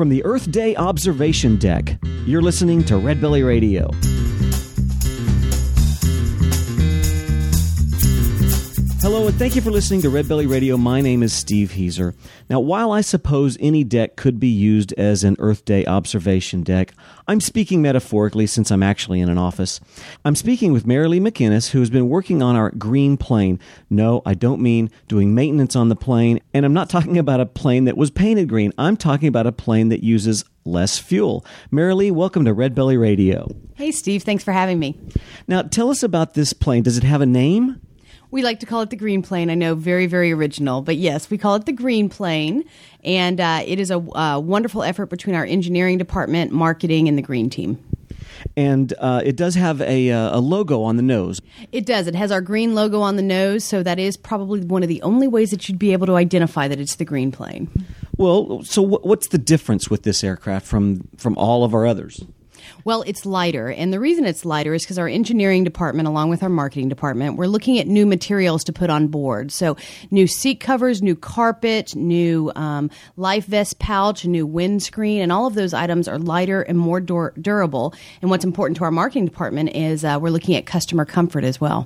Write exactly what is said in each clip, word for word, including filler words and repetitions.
from the Earth Day Observation Deck. You're listening to Red Belly Radio. Hello, and thank you for listening to Red Belly Radio. My name is Steve Heiser. Now, while I suppose any deck could be used as an Earth Day observation deck, I'm speaking metaphorically since I'm actually in an office. I'm speaking with Marilee McInnes, who has been working on our green plane. No, I don't mean doing maintenance on the plane, and I'm not talking about a plane that was painted green. I'm talking about a plane that uses less fuel. Marilee, welcome to Red Belly Radio. Hey, Steve. Thanks for having me. Now, tell us about this plane. Does it have a name? We like to call it the Green Plane. I know, very, very original. But yes, we call it the Green Plane. And uh, it is a uh, wonderful effort between our engineering department, marketing, and the green team. And uh, it does have a, uh, a logo on the nose. It does. It has our green logo on the nose. So that is probably one of the only ways that you'd be able to identify that it's the Green Plane. Well, so w- what's the difference with this aircraft from, from all of our others? Well, it's lighter, and the reason it's lighter is because our engineering department, along with our marketing department, we're looking at new materials to put on board. So new seat covers, new carpet, new um, life vest pouch, new windscreen, and all of those items are lighter and more dur- durable. And what's important to our marketing department is uh, we're looking at customer comfort as well.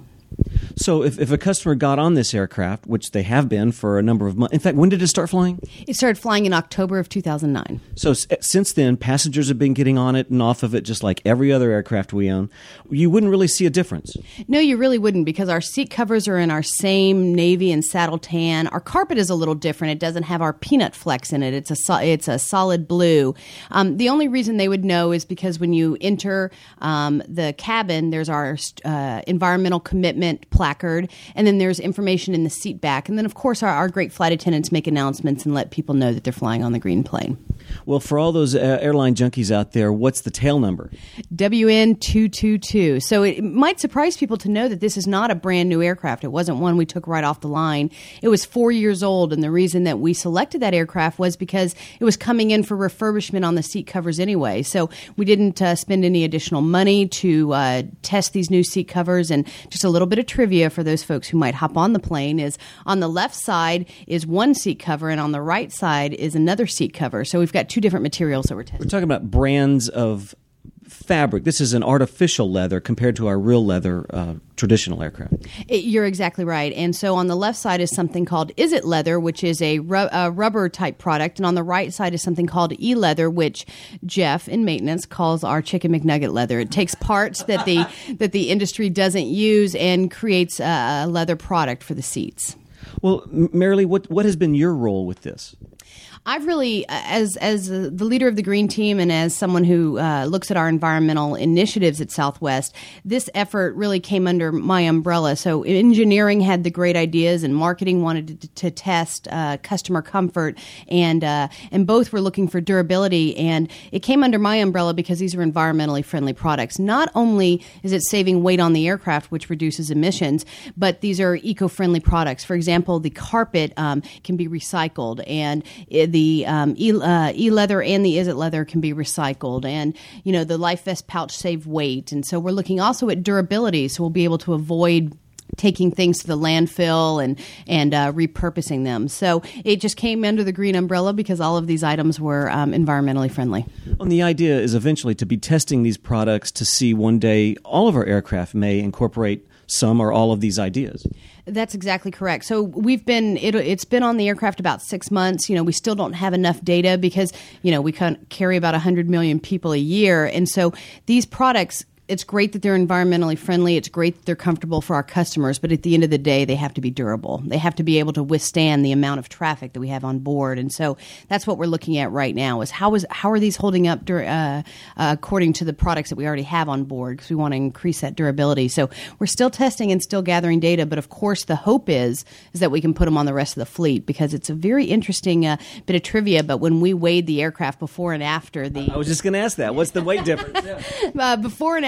So if, if a customer got on this aircraft, which they have been for a number of months, in fact, when did it start flying? It started flying in October of two thousand nine. So s- since then, passengers have been getting on it and off of it just like every other aircraft we own. You wouldn't really see a difference. No, you really wouldn't, because our seat covers are in our same navy and saddle tan. Our carpet is a little different. It doesn't have our peanut flecks in it. It's a so- it's a solid blue. Um, the only reason they would know is because when you enter um, the cabin, there's our uh, environmental commitment placard, and then there's information in the seat back. And then, of course, our, our great flight attendants make announcements and let people know that they're flying on the Green Plane. Well, for all those uh, airline junkies out there, what's the tail number? W N two two two. So it, it might surprise people to know that this is not a brand new aircraft. It wasn't one we took right off the line. It was four years old, and the reason that we selected that aircraft was because it was coming in for refurbishment on the seat covers anyway. So we didn't uh, spend any additional money to uh, test these new seat covers. And just a little bit of trivia for those folks who might hop on the plane is on the left side is one seat cover, and on the right side is another seat cover. So we've got two different materials that we're testing. We're talking about brands of fabric. This is an artificial leather compared to our real leather uh, traditional aircraft. It, you're exactly right. And so on the left side is something called Is It Leather, which is a, ru- a rubber type product. And on the right side is something called E-Leather, which Jeff in maintenance calls our Chicken McNugget leather. It takes parts that the that the industry doesn't use and creates a, a leather product for the seats. Well, Marilee, what, what has been your role with this? I've really, as as the leader of the Green Team and as someone who uh, looks at our environmental initiatives at Southwest, this effort really came under my umbrella. So engineering had the great ideas, and marketing wanted to, to test uh, customer comfort, and uh, and both were looking for durability. And it came under my umbrella because these are environmentally friendly products. Not only is it saving weight on the aircraft, which reduces emissions, but these are eco-friendly products. For example, the carpet um, can be recycled, and it, The um, e, uh, e-leather and the Is It leather can be recycled, and you know the life vest pouch save weight, and so we're looking also at durability, so we'll be able to avoid taking things to the landfill and and uh, repurposing them. So it just came under the green umbrella because all of these items were um, environmentally friendly. And the idea is eventually to be testing these products to see one day all of our aircraft may incorporate some or all of these ideas. That's exactly correct. So we've been, it, it's been on the aircraft about six months. You know, we still don't have enough data because, you know, we can carry about one hundred million people a year. And so these products, it's great that they're environmentally friendly. It's great that they're comfortable for our customers. But at the end of the day, they have to be durable. They have to be able to withstand the amount of traffic that we have on board. And so that's what we're looking at right now is how is how are these holding up dur- uh, uh, according to the products that we already have on board, because we want to increase that durability. So we're still testing and still gathering data. But of course, the hope is is that we can put them on the rest of the fleet, because it's a very interesting uh, bit of trivia. But when we weighed the aircraft before and after the... I was just going to ask that. What's the weight difference? Yeah. uh, before and after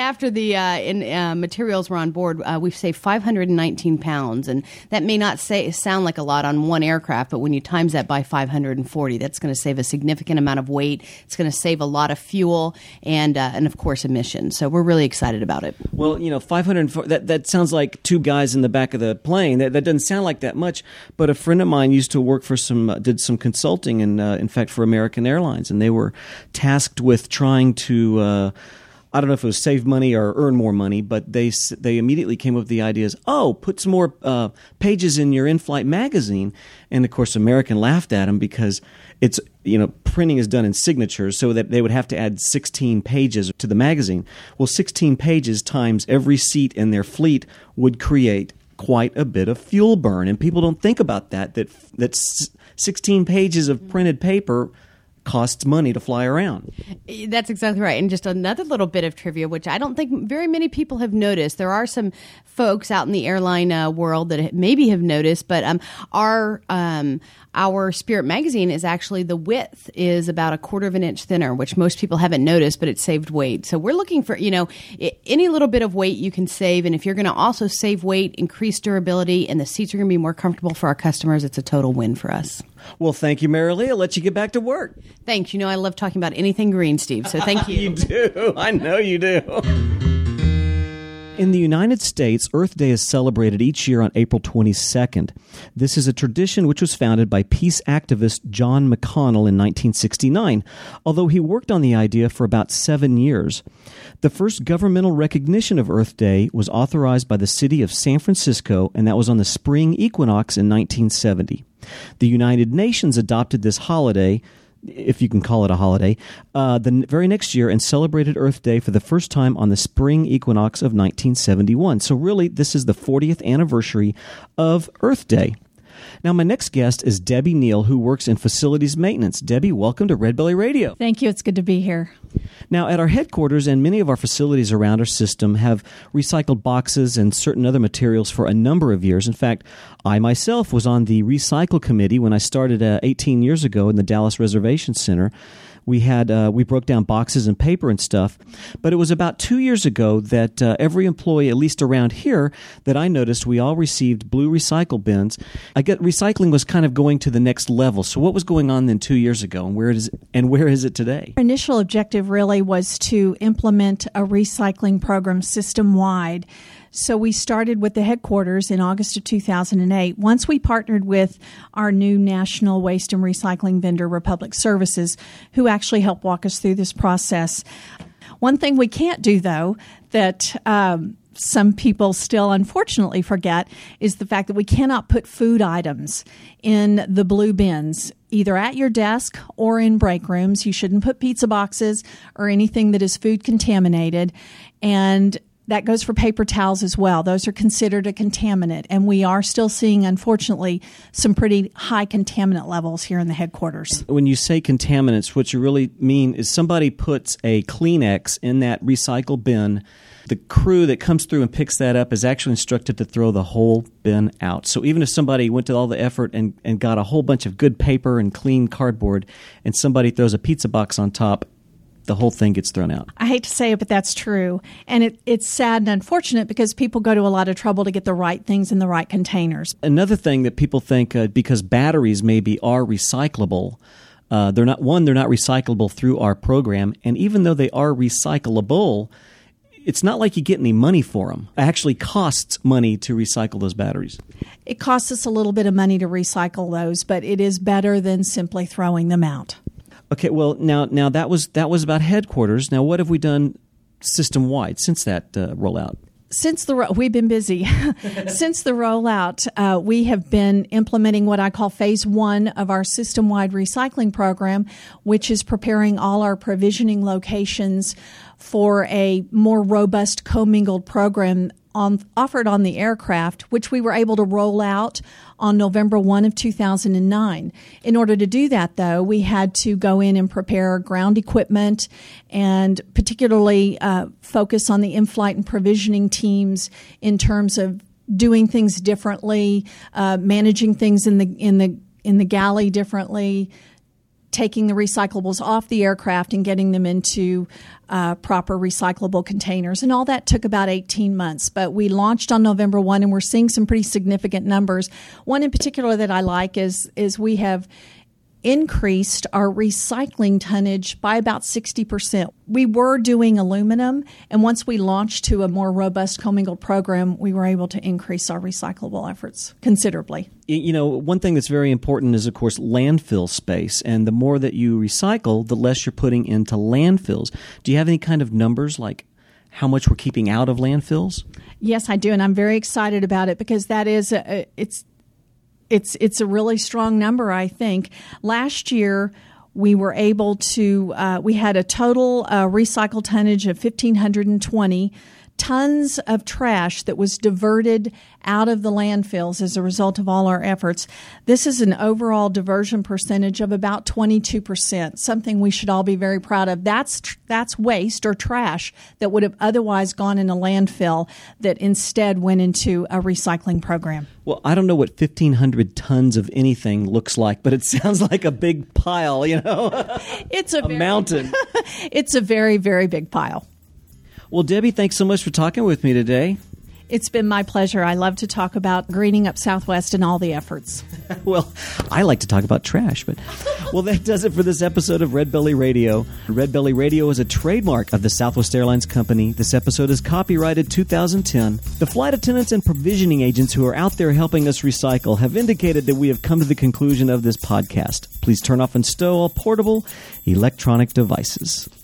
after the uh, in, uh, materials were on board, uh, we've saved five hundred nineteen pounds, and that may not say sound like a lot on one aircraft, but when you times that by five hundred forty, that's going to save a significant amount of weight. It's going to save a lot of fuel and uh, and of course emissions. So we're really excited about it. Well, you know, five hundred that that sounds like two guys in the back of the plane. That that doesn't sound like that much. But a friend of mine used to work for some uh, did some consulting, and uh, in fact for American Airlines, and they were tasked with trying to. Uh, I don't know if it was save money or earn more money, but they they immediately came up with the ideas, oh, put some more uh, pages in your in-flight magazine. And, of course, American laughed at them because it's, you know, printing is done in signatures, so that they would have to add sixteen pages to the magazine. Well, sixteen pages times every seat in their fleet would create quite a bit of fuel burn. And people don't think about that, that, that sixteen pages of printed paper costs money to fly around. That's exactly right. And just another little bit of trivia, which I don't think very many people have noticed. There are some folks out in the airline uh, world that maybe have noticed, but um, our um, our Spirit magazine is actually, the width is about a quarter of an inch thinner, which most people haven't noticed, but it saved weight. So we're looking for, you know, any little bit of weight you can save. And if you're going to also save weight, increase durability, and the seats are going to be more comfortable for our customers, it's a total win for us. Well, thank you, Marilee. I'll let you get back to work. Thanks. You know, I love talking about anything green, Steve, so thank you. You do. I know you do. In the United States, Earth Day is celebrated each year on April twenty-second. This is a tradition which was founded by peace activist John McConnell in nineteen sixty-nine, although he worked on the idea for about seven years. The first governmental recognition of Earth Day was authorized by the city of San Francisco, and that was on the spring equinox in nineteen seventy. The United Nations adopted this holiday, if you can call it a holiday, uh, the very next year and celebrated Earth Day for the first time on the spring equinox of nineteen seventy-one. So really, this is the fortieth anniversary of Earth Day. Now, my next guest is Debbie Neal, who works in facilities maintenance. Debbie, welcome to Red Belly Radio. Thank you. It's good to be here. Now, at our headquarters and many of our facilities around our system have recycled boxes and certain other materials for a number of years. In fact, I myself was on the recycle committee when I started uh, eighteen years ago in the Dallas Reservation Center. We had uh, we broke down boxes and paper and stuff, but it was about two years ago that uh, every employee, at least around here, that I noticed we all received blue recycle bins. I get recycling was kind of going to the next level. So what was going on then two years ago, and where is and where is it today? Our initial objective really was to implement a recycling program system-wide. So we started with the headquarters in August of two thousand eight. Once we partnered with our new national waste and recycling vendor, Republic Services, who actually helped walk us through this process. One thing we can't do, though, that um, some people still unfortunately forget is the fact that we cannot put food items in the blue bins, either at your desk or in break rooms. You shouldn't put pizza boxes or anything that is food contaminated. And that goes for paper towels as well. Those are considered a contaminant, and we are still seeing, unfortunately, some pretty high contaminant levels here in the headquarters. When you say contaminants, what you really mean is somebody puts a Kleenex in that recycle bin. The crew that comes through and picks that up is actually instructed to throw the whole bin out. So even if somebody went to all the effort and, and got a whole bunch of good paper and clean cardboard, and somebody throws a pizza box on top, the whole thing gets thrown out. I hate to say it, but that's true. And it, it's sad and unfortunate because people go to a lot of trouble to get the right things in the right containers. Another thing that people think, uh, because batteries maybe are recyclable, uh, they're not, one, they're not recyclable through our program. And even though they are recyclable, it's not like you get any money for them. It actually costs money to recycle those batteries. It costs us a little bit of money to recycle those, but it is better than simply throwing them out. Okay, well, now now that was that was about headquarters. Now, what have we done system-wide since that uh, rollout? Since the ro- we've been busy. Since the rollout, uh, we have been implementing what I call phase one of our system-wide recycling program, which is preparing all our provisioning locations for a more robust commingled program on, offered on the aircraft, which we were able to roll out on November first of two thousand nine. In order to do that, though, we had to go in and prepare ground equipment and particularly uh, focus on the in-flight and provisioning teams in terms of doing things differently, uh, managing things in the in the in the galley differently, taking the recyclables off the aircraft and getting them into uh, proper recyclable containers. And all that took about eighteen months. But we launched on November first, and we're seeing some pretty significant numbers. One in particular that I like is is we have increased our recycling tonnage by about sixty percent. We were doing aluminum, and once we launched to a more robust commingled program, we were able to increase our recyclable efforts considerably. You know, one thing that's very important is, of course, landfill space. And the more that you recycle, the less you're putting into landfills. Do you have any kind of numbers like how much we're keeping out of landfills? Yes, I do, and I'm very excited about it because that is a, it's It's it's a really strong number, I think. Last year, we were able to, uh, we had a total uh, recycled tonnage of one thousand five hundred twenty tons of trash that was diverted out of the landfills as a result of all our efforts. This is an overall diversion percentage of about twenty-two percent, something we should all be very proud of. That's that's waste or trash that would have otherwise gone in a landfill that instead went into a recycling program. Well, I don't know what fifteen hundred tons of anything looks like, but it sounds like a big pile, you know? It's a, a very, mountain. It's a very, very big pile. Well, Debbie, thanks so much for talking with me today. It's been my pleasure. I love to talk about greening up Southwest and all the efforts. Well, I like to talk about trash, but well, that does it for this episode of Red Belly Radio. Red Belly Radio is a trademark of the Southwest Airlines Company. This episode is copyrighted two thousand ten. The flight attendants and provisioning agents who are out there helping us recycle have indicated that we have come to the conclusion of this podcast. Please turn off and stow all portable electronic devices.